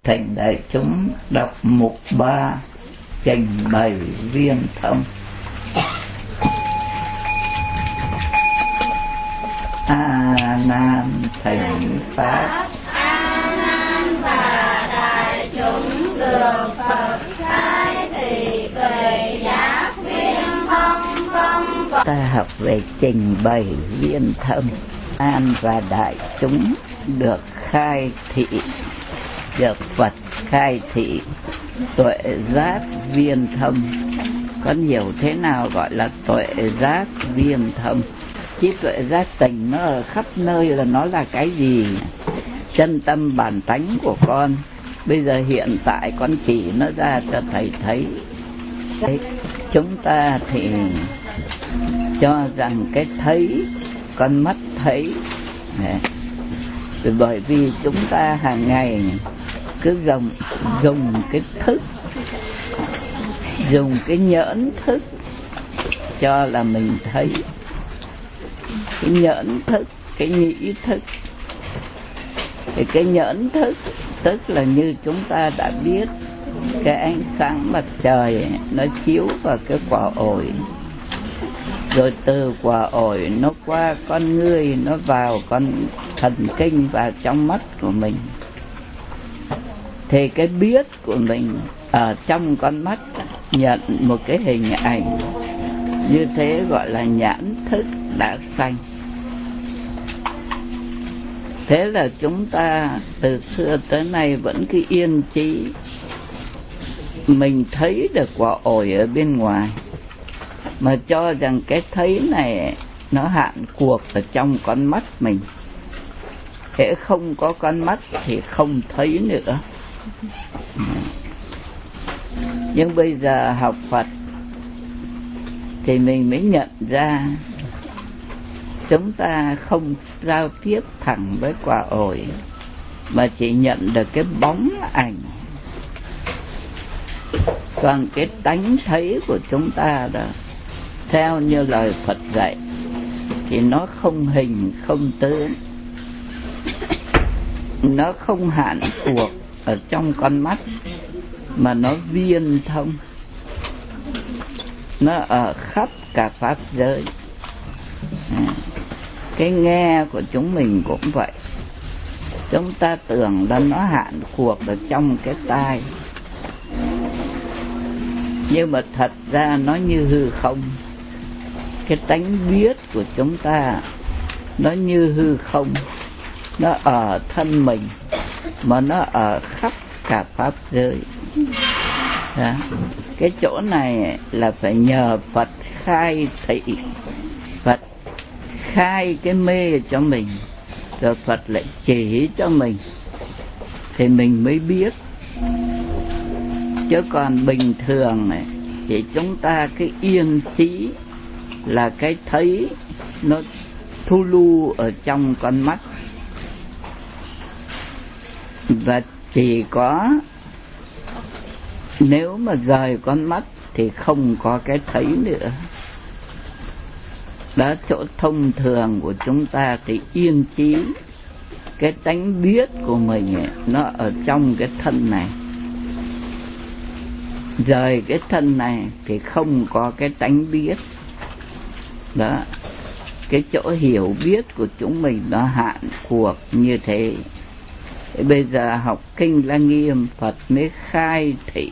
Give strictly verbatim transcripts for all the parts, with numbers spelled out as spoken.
thỉnh đại chúng đọc mục ba trình bày viên thông. A Nan thỉnh pháp, A Nan và đại chúng được Phật khai thị tuệ giác viên thông không có. Ta học về trình bày viên thông. An và đại chúng được khai thị, được Phật khai thị tuệ giác viên thông. Có nhiều thế nào gọi là tuệ giác viên thông? Trí tuệ giác tình nó ở khắp nơi, là nó là cái gì? Chân tâm bản tánh của con. Bây giờ hiện tại con chỉ nó ra cho thầy thấy. Đấy, chúng ta thì cho rằng cái thấy, con mắt thấy. Đấy. Bởi vì chúng ta hàng ngày cứ dùng, dùng cái thức, dùng cái nhẫn thức cho là mình thấy. Cái nhẫn thức, cái nhĩ thức. Thì cái nhẫn thức tức là như chúng ta đã biết, cái ánh sáng mặt trời nó chiếu vào cái quả ổi, rồi từ quả ổi nó qua con ngươi, nó vào con thần kinh, vào trong mắt của mình. Thì cái biết của mình ở trong con mắt nhận một cái hình ảnh, như thế gọi là nhãn thức đã sanh. Thế là chúng ta từ xưa tới nay vẫn cứ yên chí, mình thấy được quả ổi ở bên ngoài, mà cho rằng cái thấy này nó hạn cuộc ở trong con mắt mình. Hễ không có con mắt thì không thấy nữa. Nhưng bây giờ học Phật thì mình mới nhận ra chúng ta không giao tiếp thẳng với quả ổi, mà chỉ nhận được cái bóng ảnh. Còn cái tánh thấy của chúng ta đó, theo như lời Phật dạy, thì nó không hình không tướng, nó không hạn cuộc ở trong con mắt, mà nó viên thông, nó ở khắp cả pháp giới. À, cái nghe của chúng mình cũng vậy. Chúng ta tưởng là nó hạn cuộc ở trong cái tai, nhưng mà thật ra nó như hư không. Cái tánh biết của chúng ta nó như hư không, nó ở thân mình, mà nó ở khắp cả pháp giới. Đó. Cái chỗ này là phải nhờ Phật khai thị, Phật khai cái mê cho mình, rồi Phật lại chỉ cho mình, thì mình mới biết. Chứ còn bình thường này thì chúng ta cái yên trí là cái thấy nó thu lưu ở trong con mắt, và chỉ có nếu mà rời con mắt thì không có cái thấy nữa. Đó, chỗ thông thường của chúng ta thì yên trí, cái tánh biết của mình ấy, nó ở trong cái thân này. Rời cái thân này thì không có cái tánh biết. Đó, cái chỗ hiểu biết của chúng mình nó hạn cuộc như thế. Thế bây giờ học Kinh Lăng Nghiêm, Phật mới khai thị.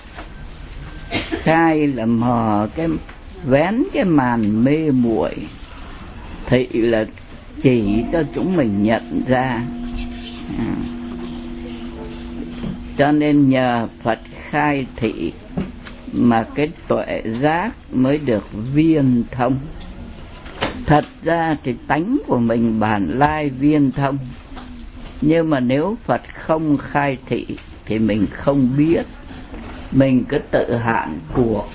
Khai là mờ cái, vén cái màn mê muội. Thị là chỉ cho chúng mình nhận ra. À, cho nên nhờ Phật khai thị mà cái tuệ giác mới được viên thông. Thật ra thì tánh của mình bản lai viên thông, nhưng mà nếu Phật không khai thị thì mình không biết, mình cứ tự hạn cuộc.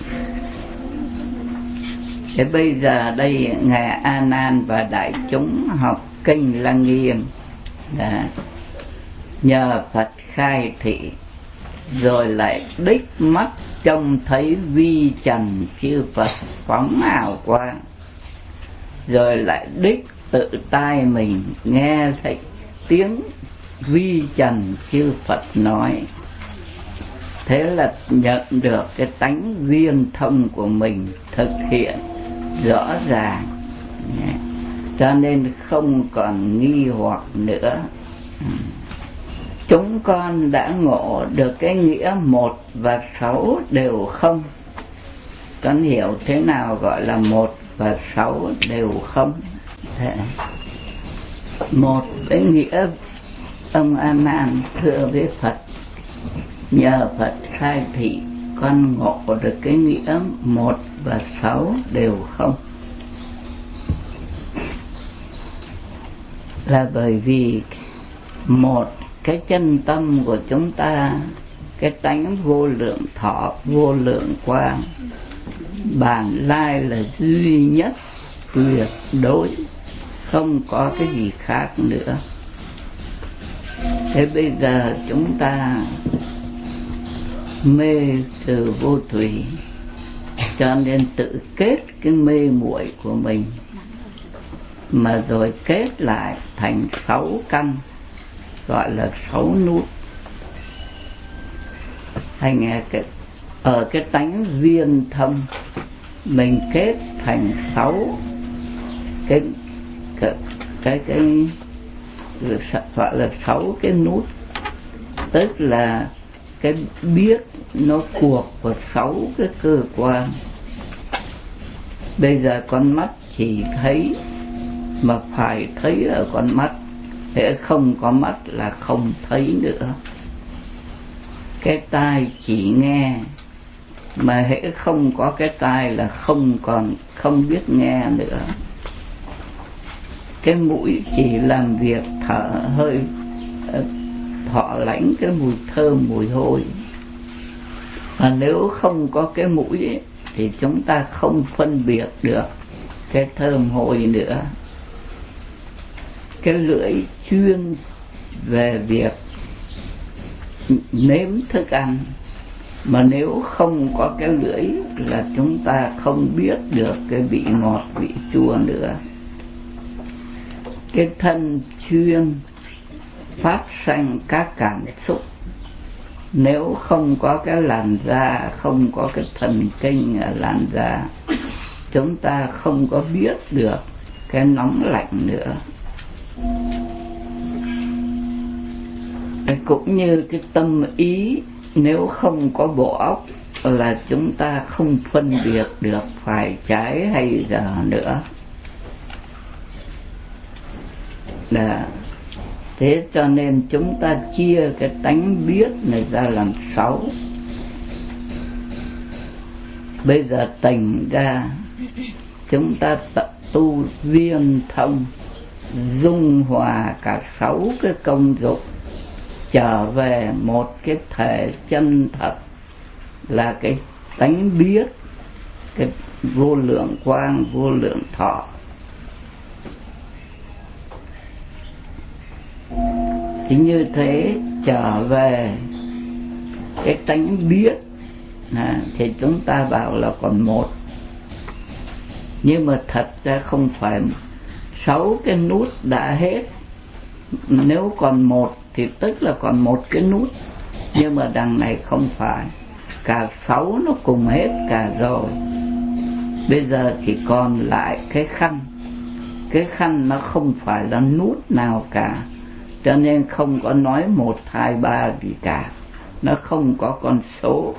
Thế bây giờ đây Ngài A Nan và đại chúng học Kinh Lăng Nghiêm, nhờ Phật khai thị, rồi lại đích mắt trông thấy vi trần chư Phật phóng hào quang, rồi lại đích tự tai mình nghe thấy tiếng vi trần chư Phật nói. Thế là nhận được cái tánh viên thông của mình thực hiện rõ ràng, cho nên không còn nghi hoặc nữa. Chúng con đã ngộ được cái nghĩa một và sáu đều không. Con hiểu thế nào gọi là một và sáu đều không? Thế. Một với nghĩa ông A Nan thưa với Phật, nhờ Phật khai thị con ngộ được cái nghĩa một và sáu đều không. Là bởi vì một, cái chân tâm của chúng ta, cái tánh vô lượng thọ, vô lượng quang, bản lai là duy nhất, tuyệt đối, không có cái gì khác nữa. Thế bây giờ chúng ta mê từ vô thủy, cho nên tự kết cái mê muội của mình, mà rồi kết lại thành sáu căn, gọi là sáu nút. Thành cái ở cái tánh viên thông mình kết thành sáu cái cái cái, cái gọi là sáu cái nút, tức là cái biết nó cuộc vào sáu cái cơ quan. Bây giờ con mắt chỉ thấy, mà phải thấy ở con mắt, hễ không có mắt là không thấy nữa. Cái tai chỉ nghe, mà hễ không có cái tai là không còn không biết nghe nữa. Cái mũi chỉ làm việc thở hơi, thọ lãnh cái mùi thơm mùi hôi. Mà nếu không có cái mũi ấy, thì chúng ta không phân biệt được cái thơm hôi nữa. Cái lưỡi chuyên về việc nếm thức ăn, mà nếu không có cái lưỡi là chúng ta không biết được cái vị ngọt vị chua nữa. Cái thân chuyên phát sanh các cảm xúc, nếu không có cái làn da, không có cái thần kinh ở làn da, chúng ta không có biết được cái nóng lạnh nữa. Cũng như cái tâm ý, nếu không có bộ óc là chúng ta không phân biệt được phải trái hay dở nữa. Đã. Thế cho nên chúng ta chia cái tánh biết này ra làm sáu. Bây giờ tỉnh ra, chúng ta tập tu viên thông, dung hòa cả sáu cái công dụng, trở về một cái thể chân thật, là cái tánh biết, cái vô lượng quang, vô lượng thọ. Thì như thế trở về cái tánh biết à, thì chúng ta bảo là còn một. Nhưng mà thật ra không phải sáu cái nút đã hết. Nếu còn một thì tức là còn một cái nút. Nhưng mà đằng này không phải, cả sáu nó cùng hết cả rồi. Bây giờ chỉ còn lại cái khăn. Cái khăn nó không phải là nút nào cả, cho nên không có nói một, hai, ba gì cả. Nó không có con số.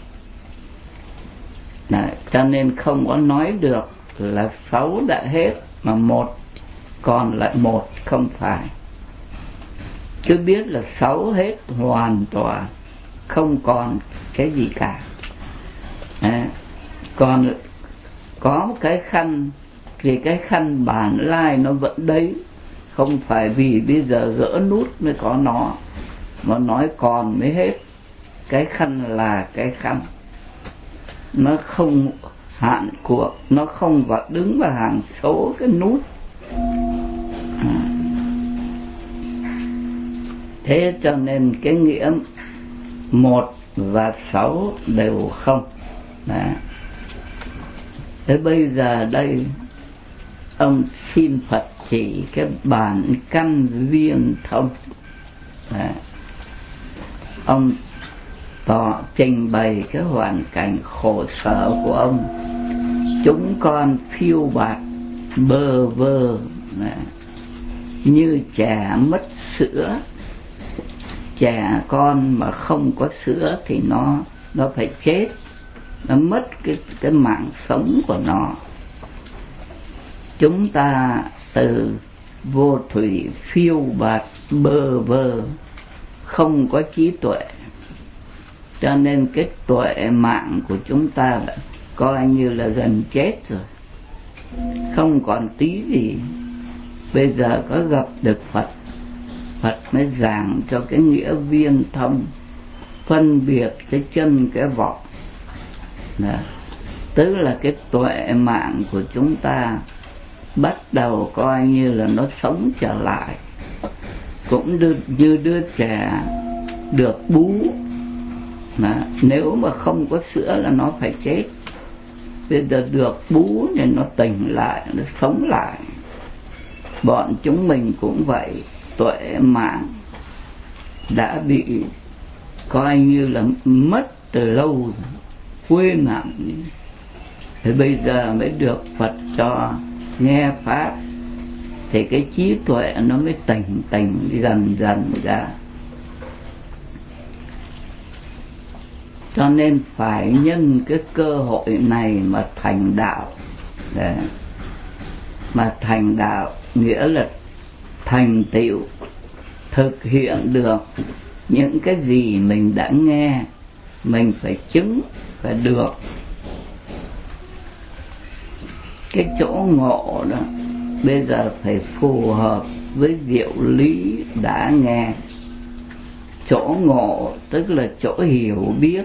Đấy, cho nên không có nói được là sáu đã hết mà một còn lại một, không phải. Cứ biết là sáu hết hoàn toàn, không còn cái gì cả. Đấy. Còn có một cái khăn thì cái khăn bản lai nó vẫn đấy, không phải vì bây giờ gỡ nút mới có nó, mà nói còn mới hết. Cái khăn là cái khăn, nó không hạn cuộc, nó không vào đứng vào hàng số cái nút. À. Thế cho nên cái nghĩa một và sáu đều không. Đó. Thế bây giờ đây ông xin Phật chỉ cái bản căn viên thông, à, ông tỏ trình bày cái hoàn cảnh khổ sở của ông. Chúng con phiêu bạt bơ vơ à, như trẻ mất sữa. Trẻ con mà không có sữa thì nó nó phải chết, nó mất cái cái mạng sống của nó. Chúng ta từ vô thủy phiêu bạt bơ vơ, không có trí tuệ, cho nên cái tuệ mạng của chúng ta đã coi như là gần chết rồi, không còn tí gì. Bây giờ có gặp được Phật, Phật mới giảng cho cái nghĩa viên thông, phân biệt cái chân cái vọng. Đó. Tức là cái tuệ mạng của chúng ta bắt đầu coi như là nó sống trở lại, cũng như đứa trẻ được bú. Đó. Nếu mà không có sữa là nó phải chết, bây giờ được bú thì nó tỉnh lại, nó sống lại. Bọn chúng mình cũng vậy, tuệ mạng đã bị coi như là mất từ lâu, quên hẳn. Thì bây giờ mới được Phật cho nghe pháp, thì cái trí tuệ nó mới tỉnh tỉnh dần dần ra. Cho nên phải nhân cái cơ hội này mà thành đạo. Đấy. Mà thành đạo nghĩa là thành tựu, thực hiện được những cái gì mình đã nghe, mình phải chứng, phải được. Cái chỗ ngộ đó bây giờ phải phù hợp với diệu lý đã nghe. Chỗ ngộ tức là chỗ hiểu biết,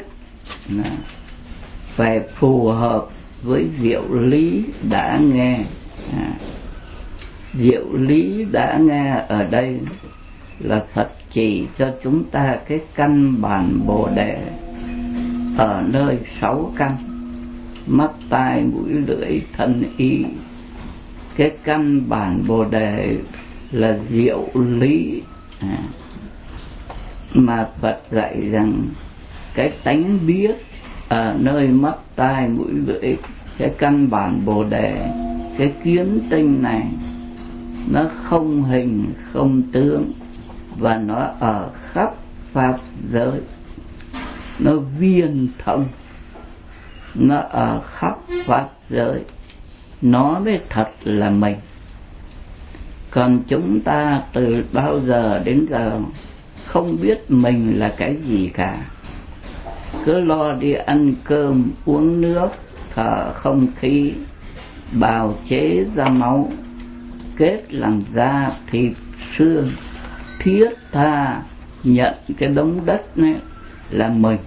phải phù hợp với diệu lý đã nghe. À, diệu lý đã nghe ở đây là Phật chỉ cho chúng ta cái căn bản Bồ Đề ở nơi sáu căn: mắt, tai, mũi, lưỡi, thân, ý. Cái căn bản Bồ Đề là diệu lý. À, mà Phật dạy rằng cái tánh biết ở nơi mắt, tai, mũi, lưỡi, cái căn bản Bồ Đề, cái kiến tinh này nó không hình không tướng, và nó ở khắp pháp giới, nó viên thông, nó ở khắp pháp giới, nó mới thật là mình. Còn chúng ta từ bao giờ đến giờ không biết mình là cái gì cả, cứ lo đi ăn cơm uống nước, thở không khí, bào chế ra máu, kết làm da thịt xương, thiết tha nhận cái đống đất này là mình.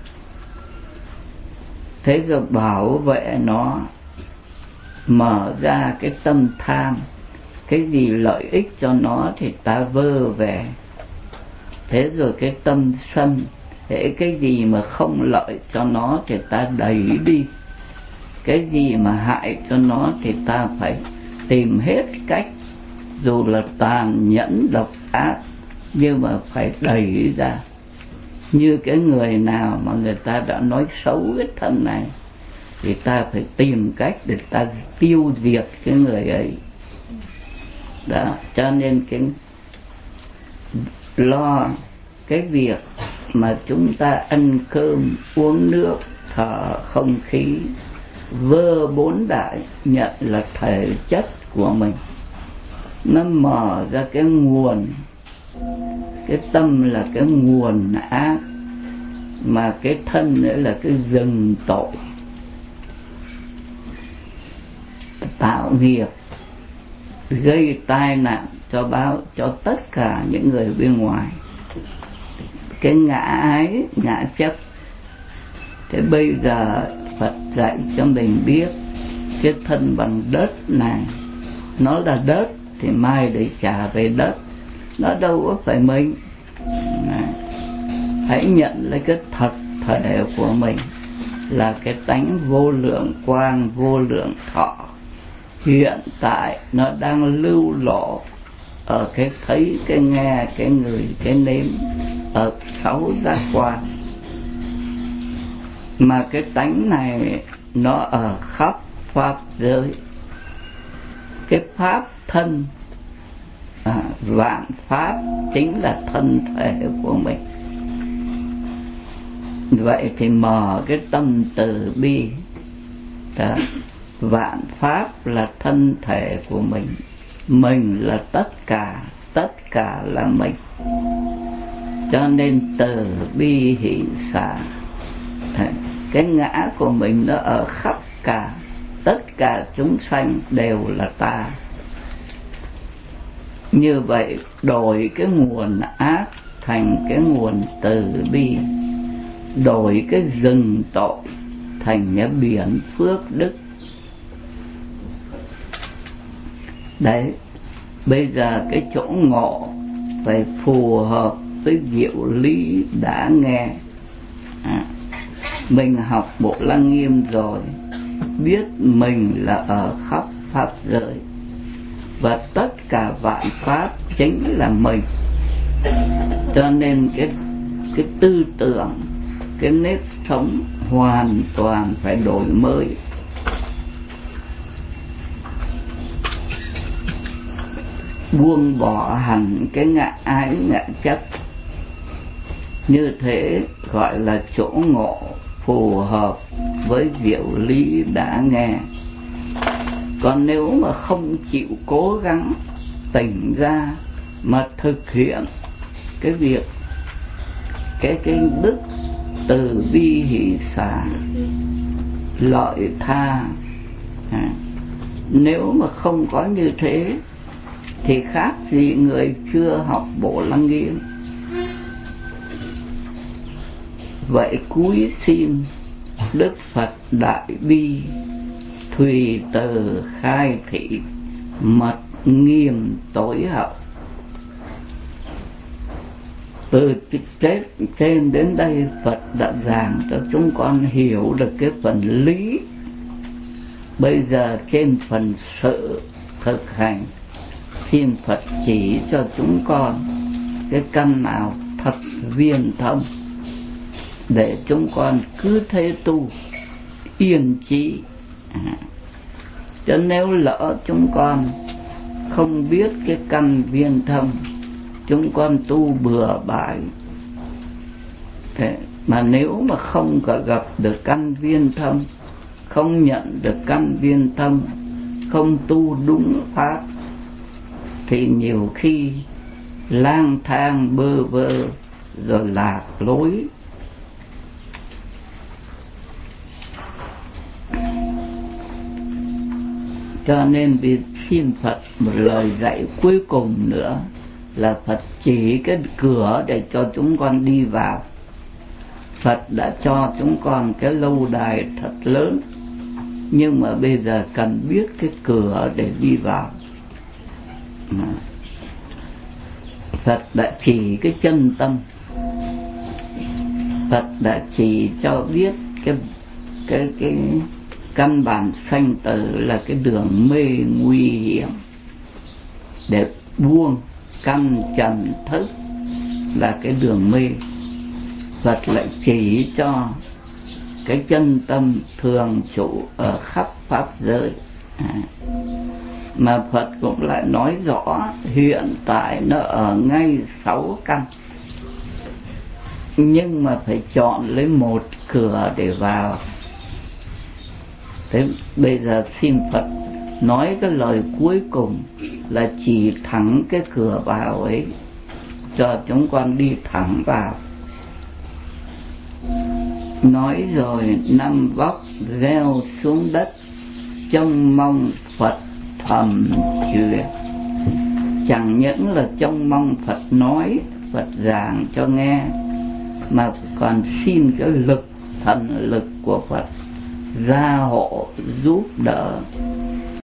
Thế rồi bảo vệ nó, mở ra cái tâm tham, cái gì lợi ích cho nó thì ta vơ về. Thế rồi cái tâm sân, thế cái gì mà không lợi cho nó thì ta đẩy đi, cái gì mà hại cho nó thì ta phải tìm hết cách, dù là tàn nhẫn độc ác, nhưng mà phải đẩy ra. Như cái người nào mà người ta đã nói xấu cái thân này thì ta phải tìm cách để ta tiêu diệt cái người ấy. Đó, cho nên cái lo cái việc mà chúng ta ăn cơm uống nước thở không khí, vơ bốn đại nhận là thể chất của mình, nó mở ra cái nguồn. Cái tâm là cái nguồn ác, mà cái thân nữa là cái rừng tội, tạo nghiệp, gây tai nạn cho báo cho tất cả những người bên ngoài. Cái ngã ái, ngã chấp. Thế bây giờ Phật dạy cho mình biết cái thân bằng đất này, nó là đất thì mai để trả về đất, nó đâu có phải mình. Hãy nhận lấy cái thật thể của mình là cái tánh vô lượng quang, vô lượng thọ. Hiện tại nó đang lưu lộ ở cái thấy, cái nghe, cái ngửi, cái nếm, ở sáu giác quan. Mà cái tánh này nó ở khắp pháp giới. Cái pháp thân, à, vạn pháp chính là thân thể của mình. Vậy thì mở cái tâm từ bi. Đó. Vạn pháp là thân thể của mình, mình là tất cả, tất cả là mình. Cho nên từ bi hỷ xả, cái ngã của mình nó ở khắp cả, tất cả chúng sanh đều là ta. Như vậy đổi cái nguồn ác thành cái nguồn từ bi, đổi cái rừng tội thành cái biển phước đức. Đấy, bây giờ cái chỗ ngộ phải phù hợp với diệu lý đã nghe. À, mình học Bộ Lăng Nghiêm rồi, biết mình là ở khắp pháp giới và tất cả vạn pháp chính là mình. Cho nên cái cái tư tưởng, cái nếp sống hoàn toàn phải đổi mới. Buông bỏ hẳn cái ngã ái ngã chấp. Như thế gọi là chỗ ngộ phù hợp với diệu lý đã nghe. Còn nếu mà không chịu cố gắng tỉnh ra mà thực hiện cái việc cái cái đức từ bi hỷ xả lợi tha, à, nếu mà không có như thế thì khác gì người chưa học Bộ Lăng Nghiêm. Vậy cúi xin Đức Phật Đại Bi thùy từ khai thị mật nghiêm tối hậu. Từ trên, trên đến đây Phật đã giảng cho chúng con hiểu được cái phần lý. Bây giờ trên phần sự thực hành, xin Phật chỉ cho chúng con cái căn nào thật viên thông, để chúng con cứ thế tu yên trí. À, cho nếu lỡ chúng con không biết cái căn viên thông, chúng con tu bừa bãi. Thế mà nếu mà không có gặp được căn viên thông, không nhận được căn viên thông, không tu đúng pháp, thì nhiều khi lang thang bơ vơ rồi lạc lối. Cho nên vì xin Phật một lời dạy cuối cùng nữa là Phật chỉ cái cửa để cho chúng con đi vào. Phật đã cho chúng con cái lâu đài thật lớn, nhưng mà bây giờ cần biết cái cửa để đi vào. Phật đã chỉ cái chân tâm, Phật đã chỉ cho biết cái cái cái căn bản sanh tử là cái đường mê nguy hiểm, để buông căn trần thức là cái đường mê. Phật lại chỉ cho cái chân tâm thường trụ ở khắp pháp giới. À, mà Phật cũng lại nói rõ hiện tại nó ở ngay sáu căn, nhưng mà phải chọn lấy một cửa để vào. Thế bây giờ xin Phật nói cái lời cuối cùng là chỉ thẳng cái cửa vào ấy, cho chúng con đi thẳng vào. Nói rồi năm vóc gieo xuống đất, trông mong Phật thầm truyền. Chẳng những là trông mong Phật nói, Phật giảng cho nghe, mà còn xin cái lực, thần lực của Phật gia hộ giúp đỡ.